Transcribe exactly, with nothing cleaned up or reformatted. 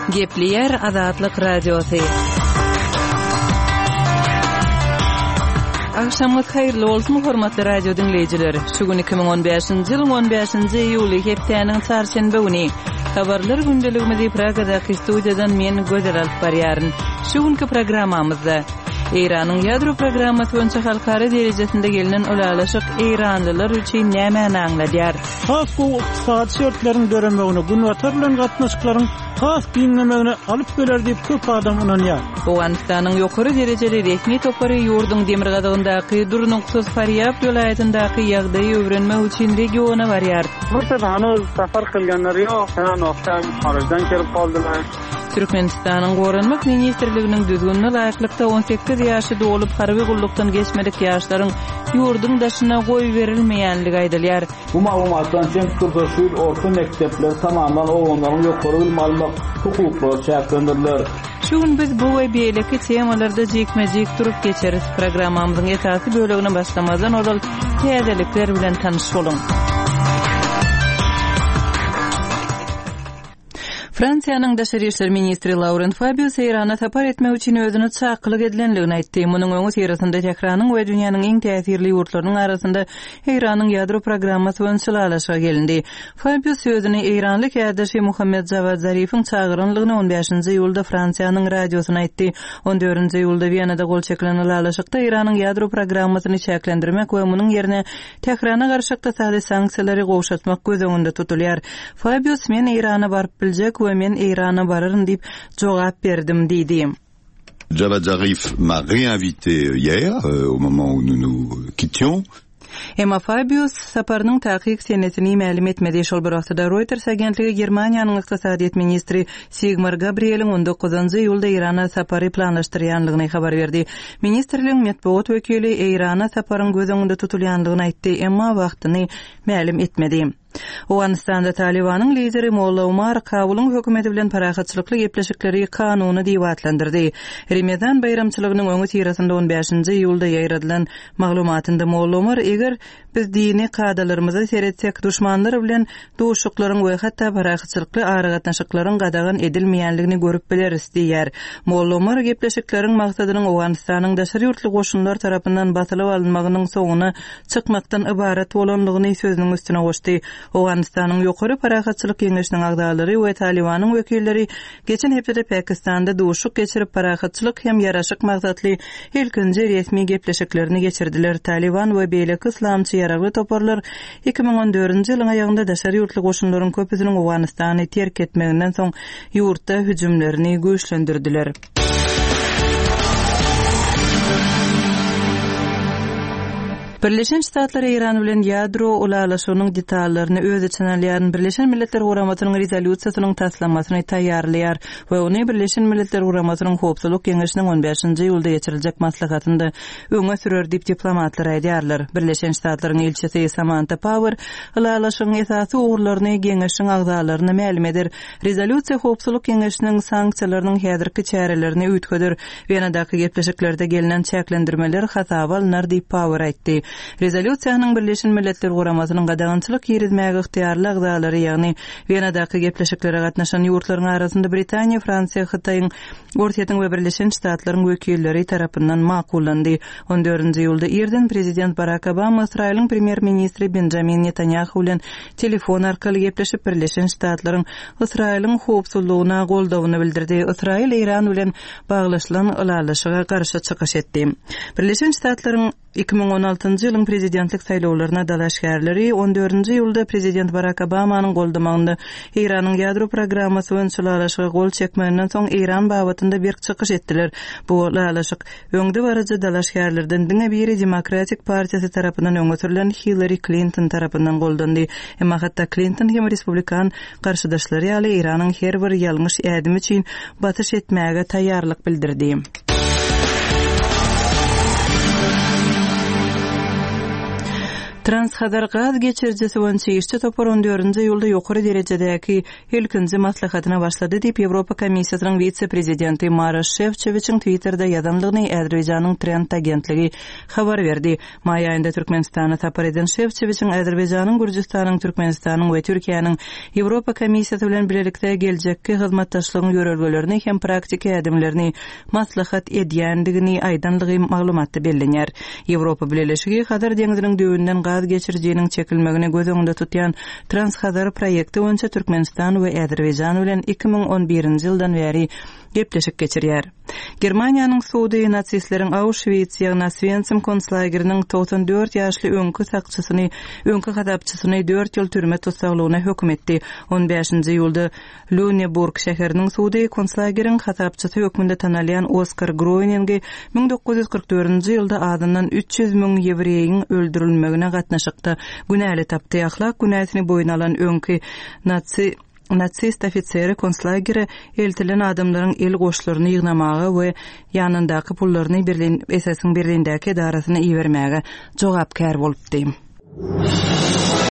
Gepleyer Azatlyk Radiosu. Akşamınız hayırlı olsun hormatly radio dinleyijileri. Şugun iki bin on beşinji ýylyň on beşinji iýuly hepdeniň çarşembe güni habarlar gündeligimizi Pragadaky studiýadan men Gözel alyp barýaryn. Şugunky programmamyzda Iranyň ýadro programmasy boýunça halkara derejesinde gelinen olalaşyk Iranlylar üçin näme aňladýar? Has bu saat şertlerini göremegine, günwatarlaryň gatnaşyklaryň has giňmemegine alyp geler diýip köp adam inanýar. Owganystanyň ýokary derejeli resmi topary ýurdun demirgadagyndaky Durnuksuz Faryab ýolaýatyndaky ýagdaýy öwrenmek üçin regiona barýar. Bu hanuz safar kılganlar ýok, sana nokta harajdan kelip kaldylar. Türkmenistanyň Goranmak ministrliginiň düzgünne laýyklykda on sekiz ýaşy dolup harby gullukdan geçmedik ýaşlaryň ýurdun daşyna goý berilmeýänligi aýdylýar. Bu maglumatdan hem Türkmenistanyň orta mekdepleri tamamen oğlanlaryň ýokary bilim almak hukuklary çäklendiler. Şuň biz bu we beýleki temalarda jekmejek turup geçeriz. Programmamyzyň esasy bölegine başlamazdan odal täzelikler bilen tanyş bolun. Fransiýanyň Daşary işler ministri Laurent Fabius Irana tapar etmek üçin özüni çaklyk edilenligini aýtdy. Munyň öňü sirasynda Tehranyň we dünýäniň iň täsirli ýurtlarynyň arasynda Iranyň ýadro programmasy boýunça alaşyga gelindi. Fabius sözüni Iranlyk ýadaşy Muhammed Javad Zarifiň çağırynlygyny on beşinji iýulda Fransiýanyň radiosyna aýtdy. on dördünji iýulda Wienada gol çeklenen alaşykda Iranyň ýadro programmasyny çäklendirmek we munyň ýerine Tehrana garşy ykdysady sanksiýalary gowşatmak göz öňünde tutulýar. Fabius men Irana baryp biljek men Irana bararyn diýip jogap berdim diýdi. Javad Zarif m'a réinvité hier euh, au moment où nous nous quittions. Emma Fabius saparynyň takyk senetini ma'lum etmedi. Şol bir wagtda Reuters agentligi Germaniýanyň ykdysadyýet ministri Sigmar Gabrieliň on dokuzunji iýulda Irana sapary planlaşdyrýanlygyny habar berdi. Ministrligiň medeniýet wekili Irana saparyň göz öňünde tutulýanlygyny aýtdy, emma wagtyny ma'lum etmedi. Owganystanda Talibanyň lideri Molla Umar Kabulyň hökümeti bilen parahatçylykly gepleşikleri kanuny diýip atlandyrdy. Ramazan bayramçylygynyň öňü tirasynda on beşinji iýulda ýaýradylan maglumatynda Molla Umar eger biz dini kadalarymyzy seretsek düşmanlar bilen duşuklaryň we hatda parahatçylykly aragatnaşyklaryň gadagan edilmeýänligini görüp bileriz diýär. Molla Umar gepleşikleriň maksadynyň Owganystanyň daşary ýurtly goşunlar tarapyndan batylyp alınmagynyň soňuna çykmakdan ibaret bolanlygyny sözüniň üstüne goşdy. Owganystanyň ýokary parahatçylyk ýeňeşiniň agdalary we Talibanyň wekilleri geçen hepde Pakistanda duşuk geçirip parahatçylyk hem ýaraşyk maksatly ilkinji resmi gepleşiklerini geçirdiler. Taliban we beýleki islamçy ýaragly toparlar iki bin on dördünji ýylyň aýagynda daşary ýurtly goşunlaryň köpüsiniň Owganystany terk etmeginden soň ýurtda hüjümlerini güýçlendirdiler. Birleşen Ştatlar Iran bilen ýadro ulalaşygynyň detallaryny öz içine alýan Birleşen Milletler Guramatynyň rezolýusiýasynyň taslamasyny taýýarlaýar we ony Birleşen Milletler Guramatynyň Howpsuzlyk Keňeşiniň on beşinji iýulda geçiriljek maslahatynda öňe sürer diýip diplomatlar aýdýarlar. Birleşen Ştatlaryň elçisi Samantha Power ulalaşygyň esasy ugurlaryny Keňeşiniň agzalaryna ma'lum eder. Rezolýusiýa Howpsuzlyk Keňeşiniň sanksiýalarynyň häzirki çärelerini üýtgedir. Wienadaky gepleşiklerde gelinen çäklendirmeler hasaba alynar diýip Power aýtdy. Rezolýusiýanyň Birleşen Milletler Guramasynyň gadagançylyk ýerizmäge ygtyýarly agzalary, ýagny Wienadaky gepleşiklere gatnaşan ýurtlaryň arasynda Britaniýa, Fransiýa, Hytaýyň, Ortaýatyň we Birleşen Ştatlaryň wekilleri tarapyndan makullandy. on dördünji iýulda Irden prezident Barack Obama Israýlyň premier ministri Benjamin Netanyahu bilen telefon arkaly gepleşip Birleşen Ştatlaryň Israýlyň howpsuzlygyna goldawyny bildirdi. Israýl Iran bilen baglaşylan ulalaşyga garşy çykyş etdi. Birleşen Ştatlaryň iki bin on altynji ýylyň prezidentlik saýlawlaryna dalaşgärleri on dördünji iýulda prezident Barack Obamanyň goldamagynda Iranyň ýadro programmasy boýunça ulalaşyga gol çekmegenden soň Iran babatynda bir çykyş etdiler. Bu ulalaşyk öňde barajy dalaşgärlerden diňe biri Demokratik Partiýasy tarapyndan öňe sürülen Hillary Clinton tarapyndan goldandy. Emma hatda Clinton hem Respublikan garşydaşlary ýaly Iranyň her bir ýalňyş ädimi üçin batyş etmäge taýýarlyk bildirdi. Transhadar gaz geçirjisi boýunça işçi topar on dördünji ýylda ýokary derejedäki ilkinji maslahatyna başlady diýip Ýewropa Komissiýasynyň vitse-prezidenti Maroš Šefčovičiň Twitterda ýazanlygyny Äzerbaýjanyň Trend agentligi habar berdi. May aýynda Türkmenistana tapar eden Šefčovičiň Äzerbaýjanyň, Gürjistanyň, Türkmenistanyň we Türkiýanyň Ýewropa Komissiýasy bilen birlikde geljekki hyzmatdaşlygyň görelgelerini hem praktik ädimlerini maslahat edýändigini aýdanlygy maglumatda bellenýär. Ýewropa Birleşigi Hadar deňiziniň döwünden gaz geçirjiginiň çekilmegine göz öňünde tutýan Transhadar proýekti boýunça Türkmenistan we Äzerbaýjan bilen iki ming on birinji ýyldan beri gepleşik geçirýär. Germaniýanyň Suudi natsistleriň Auschwitz ýa-ni Oswiecim konslageriniň doksan dört ýaşly öňkü sakçysyny, öňkü gadapçysyny dört ýyl türme tutsaglygyna hökm etdi. on beşinji ýylda Lüneburg şäheriniň Suudi konslageriň gadapçysy hökmünde tanalýan Oskar Groeningi ming dokuz ýüz kırk dördünji ýylda adından üç yüz miň ýewreýiň öldürilmegine gatnaşykda günäli tapdy. Ahlak günäsini boýun alan öňkü natsi Natsist ofiseri konslageri eltilen adamlaryň el goşlaryny ýygnamagy we ýanyndaky pullaryny birlin esesin birlindäki darasyny iýermäge jogapkär bolupdy.